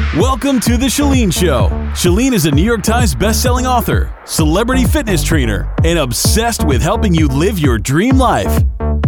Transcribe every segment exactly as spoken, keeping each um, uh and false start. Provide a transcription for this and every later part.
Welcome to The Chalene Show. Chalene is a New York Times bestselling author, celebrity fitness trainer, and obsessed with helping you live your dream life.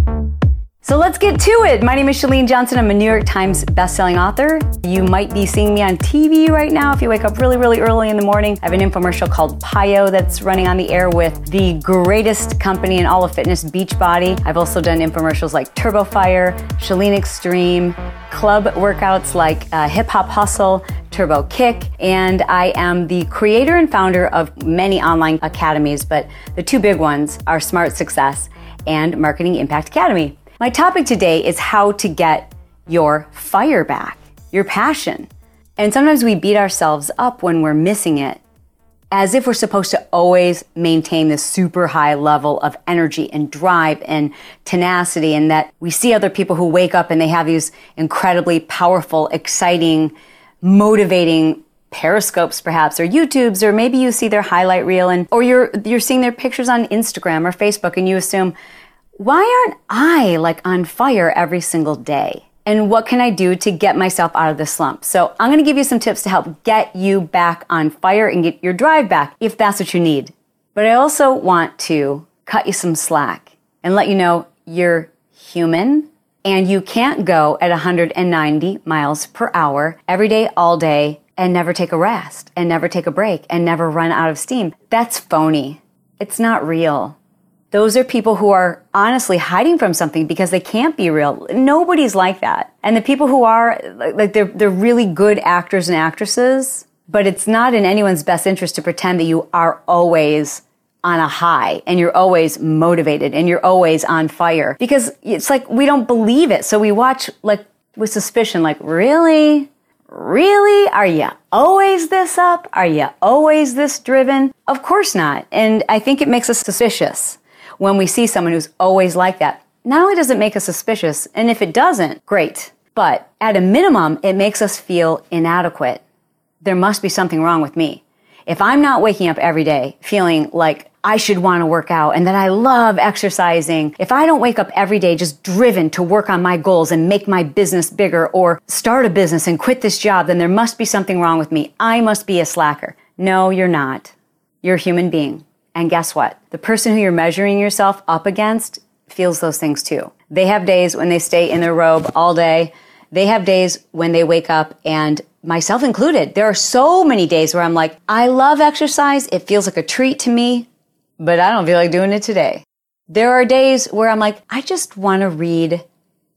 So let's get to it. My name is Chalene Johnson. I'm a New York Times bestselling author. You might be seeing me on T V right now if you wake up really, really early in the morning. I have an infomercial called PiYo that's running on the air with the greatest company in all of fitness, Beachbody. I've also done infomercials like Turbo Fire, Chalene Extreme, club workouts like uh, Hip Hop Hustle, Turbo Kick, and I am the creator and founder of many online academies, but the two big ones are Smart Success and Marketing Impact Academy. My topic today is how to get your fire back, your passion. And sometimes we beat ourselves up when we're missing it, as if we're supposed to always maintain this super high level of energy and drive and tenacity, and that we see other people who wake up and they have these incredibly powerful, exciting, motivating Periscopes perhaps, or YouTubes, or maybe you see their highlight reel, and or you're you're seeing their pictures on Instagram or Facebook, and you assume, why aren't I like on fire every single day? And what can I do to get myself out of the slump? So I'm going to give you some tips to help get you back on fire and get your drive back if that's what you need. But I also want to cut you some slack and let you know you're human and you can't go at one hundred ninety miles per hour every day, all day, and never take a rest and never take a break and never run out of steam. That's phony. It's not real. Those are people who are honestly hiding from something because they can't be real. Nobody's like that. And the people who are, like, they're, they're really good actors and actresses, but it's not in anyone's best interest to pretend that you are always on a high and you're always motivated and you're always on fire, because it's like we don't believe it. So we watch like with suspicion, like, really? Really? Are you always this up? Are you always this driven? Of course not. And I think it makes us suspicious when we see someone who's always like that. Not only does it make us suspicious, and if it doesn't, great, but at a minimum, it makes us feel inadequate. There must be something wrong with me. If I'm not waking up every day feeling like I should want to work out and that I love exercising, if I don't wake up every day just driven to work on my goals and make my business bigger or start a business and quit this job, then there must be something wrong with me. I must be a slacker. No, you're not. You're a human being. And guess what? The person who you're measuring yourself up against feels those things too. They have days when they stay in their robe all day. They have days when they wake up, and myself included, there are so many days where I'm like, I love exercise. It feels like a treat to me, but I don't feel like doing it today. There are days where I'm like, I just want to read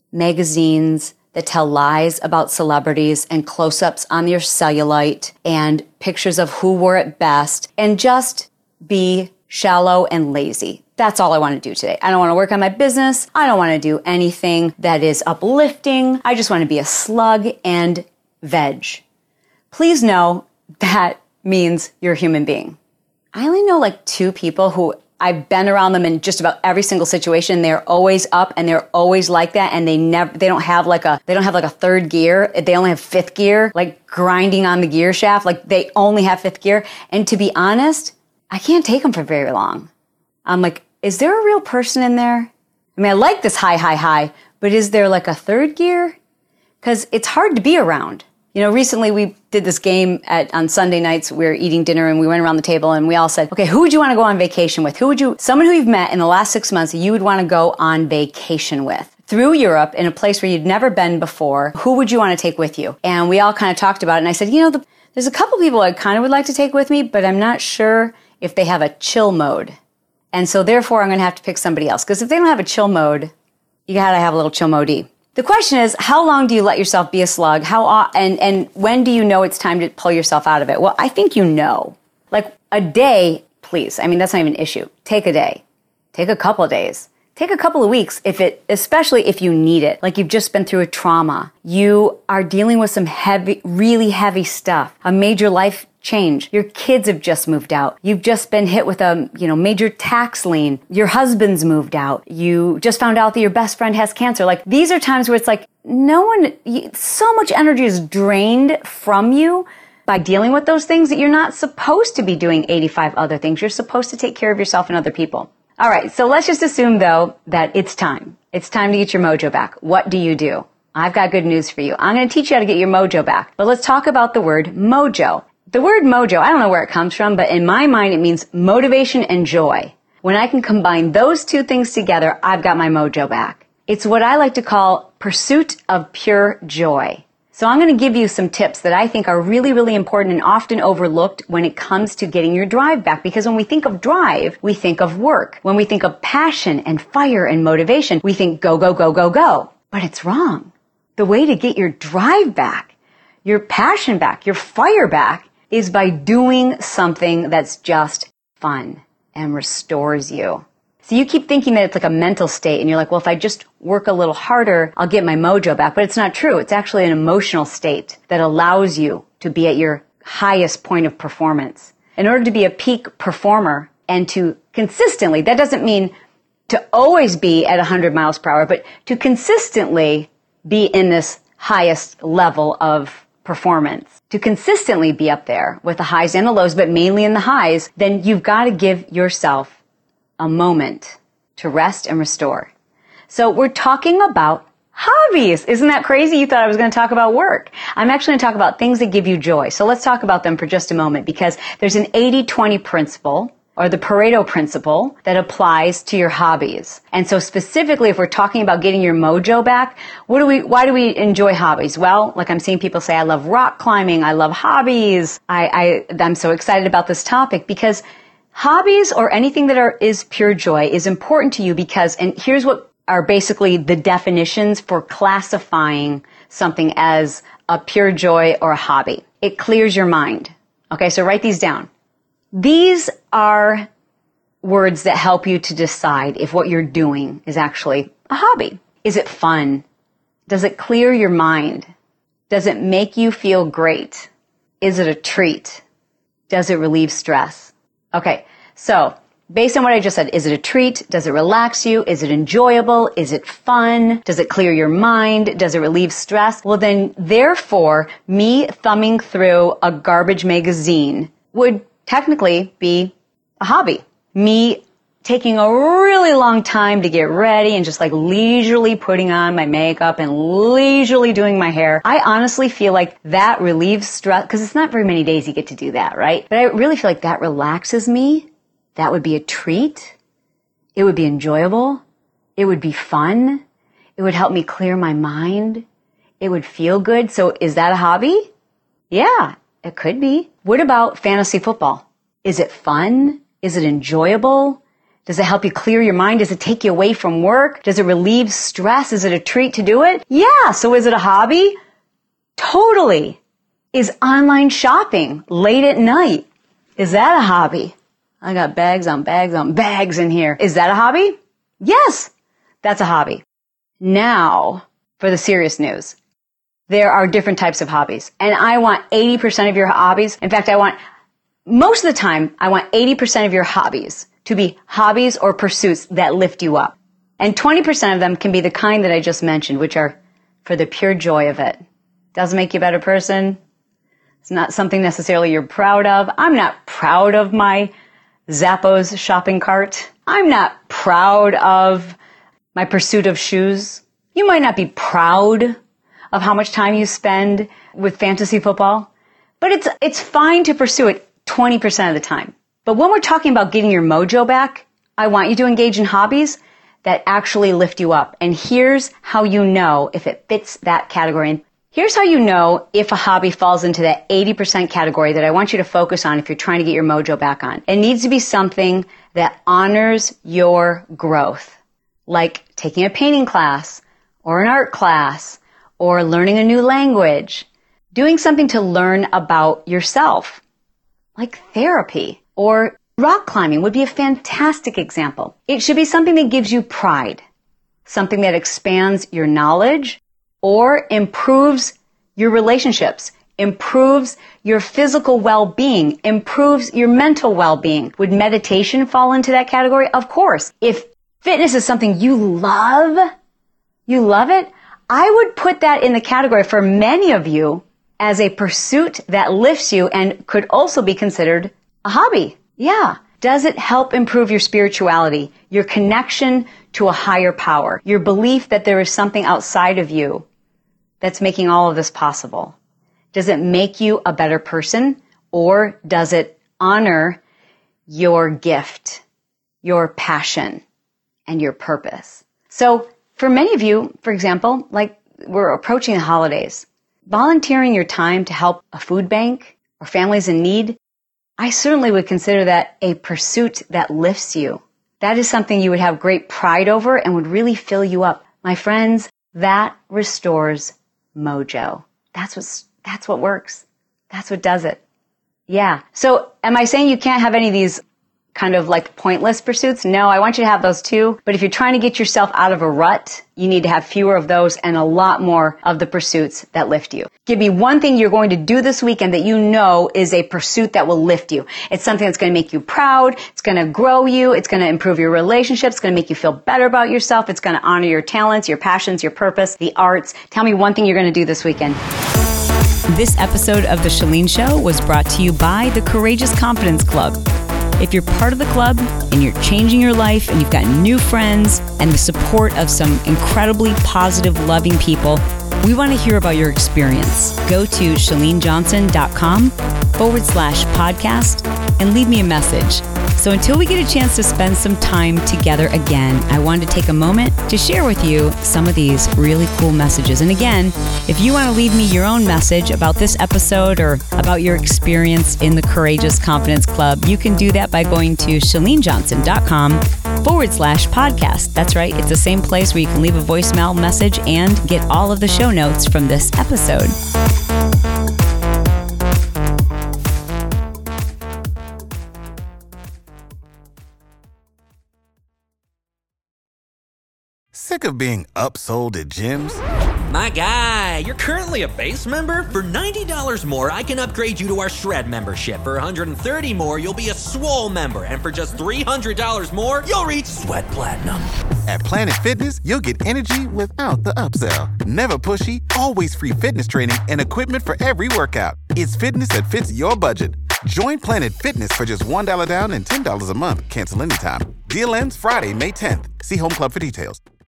magazines that tell lies about celebrities and close-ups on their cellulite and pictures of who wore it best and just be shallow and lazy. That's all I want to do today. I don't want to work on my business. I don't want to do anything that is uplifting. I just want to be a slug and veg. Please know that means you're a human being. I only know like two people who I've been around them in just about every single situation. They're always up and they're always like that, and they never they don't have like a they don't have like a third gear. They only have fifth gear, like grinding on the gear shaft. Like they only have fifth gear. And to be honest, I can't take them for very long. I'm like, is there a real person in there? I mean, I like this high, high, high, but is there like a third gear? Because it's hard to be around. You know, recently we did this game at on Sunday nights. We were eating dinner and we went around the table and we all said, okay, who would you want to go on vacation with? Who would you, someone who you've met in the last six months that you would want to go on vacation with? Through Europe, in a place where you'd never been before, who would you want to take with you? And we all kind of talked about it. And I said, you know, the, there's a couple people I kind of would like to take with me, but I'm not sure if they have a chill mode. And so therefore, I'm going to have to pick somebody else. Because if they don't have a chill mode, you got to have a little chill mode-y. The question is, how long do you let yourself be a slug? How and and when do you know it's time to pull yourself out of it? Well, I think you know. Like a day, please. I mean, that's not even an issue. Take a day. Take a couple of days. Take a couple of weeks, if it, especially if you need it. Like you've just been through a trauma. You are dealing with some heavy, really heavy stuff. A major life change. Your kids have just moved out. You've just been hit with a, you know, major tax lien. Your husband's moved out. You just found out that your best friend has cancer. Like these are times where it's like no one, so much energy is drained from you by dealing with those things that you're not supposed to be doing eighty-five other things. You're supposed to take care of yourself and other people. All right, so let's just assume, though, that it's time. It's time to get your mojo back. What do you do? I've got good news for you. I'm going to teach you how to get your mojo back. But let's talk about the word mojo. The word mojo, I don't know where it comes from, but in my mind, it means motivation and joy. When I can combine those two things together, I've got my mojo back. It's what I like to call pursuit of pure joy. So I'm going to give you some tips that I think are really, really important and often overlooked when it comes to getting your drive back. Because when we think of drive, we think of work. When we think of passion and fire and motivation, we think go, go, go, go, go. But it's wrong. The way to get your drive back, your passion back, your fire back, is by doing something that's just fun and restores you. So you keep thinking that it's like a mental state and you're like, well, if I just work a little harder, I'll get my mojo back. But it's not true. It's actually an emotional state that allows you to be at your highest point of performance. In order to be a peak performer and to consistently, that doesn't mean to always be at one hundred miles per hour, but to consistently be in this highest level of performance, to consistently be up there with the highs and the lows, but mainly in the highs, then you've got to give yourself a moment to rest and restore. So we're talking about hobbies. Isn't that crazy? You thought I was going to talk about work. I'm actually going to talk about things that give you joy. So let's talk about them for just a moment, because there's an eighty twenty principle, or the Pareto principle, that applies to your hobbies. And so specifically, if we're talking about getting your mojo back, what do we, why do we enjoy hobbies? Well, like I'm seeing people say, I love rock climbing, I love hobbies. I, I, I'm so excited about this topic because hobbies or anything that are, is pure joy is important to you because, and here's what are basically the definitions for classifying something as a pure joy or a hobby. It clears your mind. Okay, so write these down. These are words that help you to decide if what you're doing is actually a hobby. Is it fun? Does it clear your mind? Does it make you feel great? Is it a treat? Does it relieve stress? Okay, so based on what I just said, is it a treat? Does it relax you? Is it enjoyable? Is it fun? Does it clear your mind? Does it relieve stress? Well then, therefore, me thumbing through a garbage magazine would technically be a hobby. Me taking a really long time to get ready and just like leisurely putting on my makeup and leisurely doing my hair. I honestly feel like that relieves stress because it's not very many days you get to do that, right? But I really feel like that relaxes me. That would be a treat. It would be enjoyable. It would be fun. It would help me clear my mind. It would feel good. So is that a hobby? Yeah, it could be. What about fantasy football? Is it fun? Is it enjoyable? Does it help you clear your mind? Does it take you away from work? Does it relieve stress? Is it a treat to do it? Yeah. So is it a hobby? Totally. Is online shopping late at night? Is that a hobby? I got bags on bags on bags in here. Is that a hobby? Yes, that's a hobby. Now, for the serious news. There are different types of hobbies. And I want eighty percent of your hobbies. In fact, I want, most of the time, I want eighty percent of your hobbies to be hobbies or pursuits that lift you up. And twenty percent of them can be the kind that I just mentioned, which are for the pure joy of it. Doesn't make you a better person. It's not something necessarily you're proud of. I'm not proud of my Zappos shopping cart. I'm not proud of my pursuit of shoes. You might not be proud of how much time you spend with fantasy football, but it's it's fine to pursue it twenty percent of the time. But when we're talking about getting your mojo back, I want you to engage in hobbies that actually lift you up. And here's how you know if it fits that category. Here's how you know if a hobby falls into that eighty percent category that I want you to focus on if you're trying to get your mojo back on. It needs to be something that honors your growth, like taking a painting class or an art class or learning a new language, doing something to learn about yourself, like therapy or rock climbing would be a fantastic example. It should be something that gives you pride, something that expands your knowledge or improves your relationships, improves your physical well-being, improves your mental well-being. Would meditation fall into that category? Of course. If fitness is something you love, you love it, I would put that in the category for many of you as a pursuit that lifts you and could also be considered a hobby. Yeah. Does it help improve your spirituality, your connection to a higher power, your belief that there is something outside of you that's making all of this possible? Does it make you a better person, or does it honor your gift, your passion, and your purpose? So for many of you, for example, like we're approaching the holidays, volunteering your time to help a food bank or families in need, I certainly would consider that a pursuit that lifts you. That is something you would have great pride over and would really fill you up. My friends, that restores mojo. That's what's, that's what works. That's what does it. Yeah. So am I saying you can't have any of these kind of like pointless pursuits? No, I want you to have those too. But if you're trying to get yourself out of a rut, you need to have fewer of those and a lot more of the pursuits that lift you. Give me one thing you're going to do this weekend that you know is a pursuit that will lift you. It's something that's going to make you proud. It's going to grow you. It's going to improve your relationships. It's going to make you feel better about yourself. It's going to honor your talents, your passions, your purpose, the arts. Tell me one thing you're going to do this weekend. This episode of The Chalene Show was brought to you by the Courageous Confidence Club. If you're part of the club and you're changing your life and you've got new friends and the support of some incredibly positive, loving people, we want to hear about your experience. Go to chalenejohnson.com forward slash podcast and leave me a message. So until we get a chance to spend some time together again, I wanted to take a moment to share with you some of these really cool messages. And again, if you want to leave me your own message about this episode or about your experience in the Courageous Confidence Club, you can do that by going to chalenejohnson.com forward slash podcast. That's right. It's the same place where you can leave a voicemail message and get all of the show notes from this episode. Sick of being upsold at gyms? My guy, you're currently a base member? For ninety dollars more, I can upgrade you to our Shred membership. For one hundred thirty dollars more, you'll be a Swole member. And for just three hundred dollars more, you'll reach Sweat Platinum. At Planet Fitness, you'll get energy without the upsell. Never pushy, always free fitness training and equipment for every workout. It's fitness that fits your budget. Join Planet Fitness for just one dollar down and ten dollars a month. Cancel anytime. Deal ends Friday, May tenth. See Home Club for details.